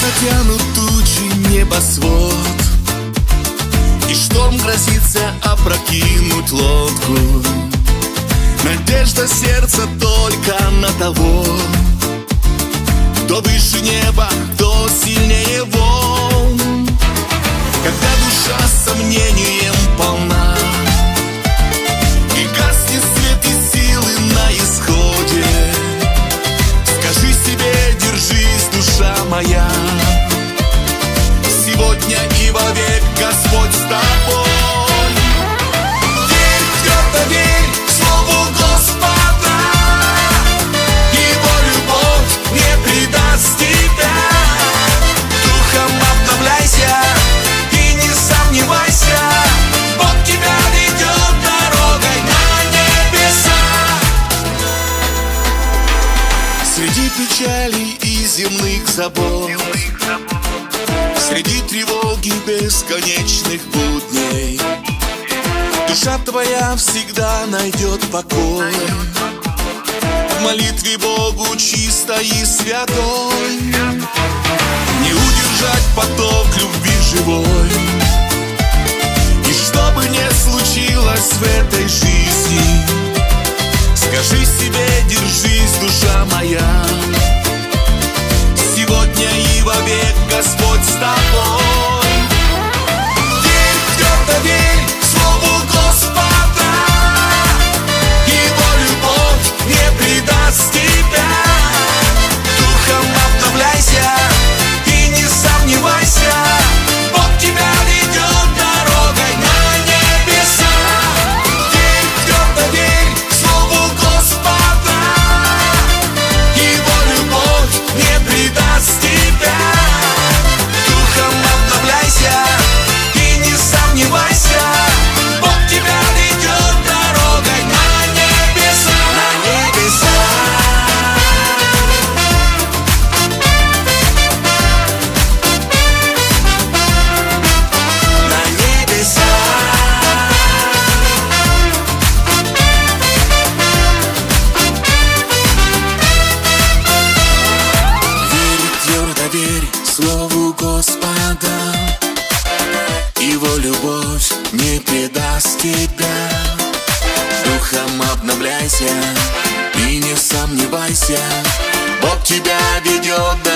натянут тучи, небосвод, и шторм грозится опрокинуть лодку. Надежда сердца только на того, кто выше неба, кто сильнее волн. Когда душа сомнением полна, и гаснет свет и силы на исходе, скажи себе: держись, душа моя, сегодня и вовек Господь с тобой. Верь, твердо верь слову Господа, Его любовь не предаст тебя. Духом обновляйся и не сомневайся, Бог тебя ведет дорогой на небеса. Среди печалей и земных забот, среди тревоги бесконечных будней, душа твоя всегда найдет покой в молитве Богу чистой и святой. Не удержать поток любви живой, и что бы ни случилось в этой жизни, скажи себе: держись, душа моя, сегодня и вовек Господь с тобой. Верь, твердо верь слову Господа, Его любовь не предаст тебя. Духом обновляйся и не сомневайся, Бог тебя ведет дорогой на небеса. Верь, твердо верь слову Господа, Его любовь не предаст тебя. Духом обновляйся и не сомневайся, Бог тебя ведет дорогой на небеса. На небеса. На небеса. Верь, твердо верь слову Господа, Его любовь не предаст тебя. Духом обновляйся и не сомневайся, Бог тебя ведет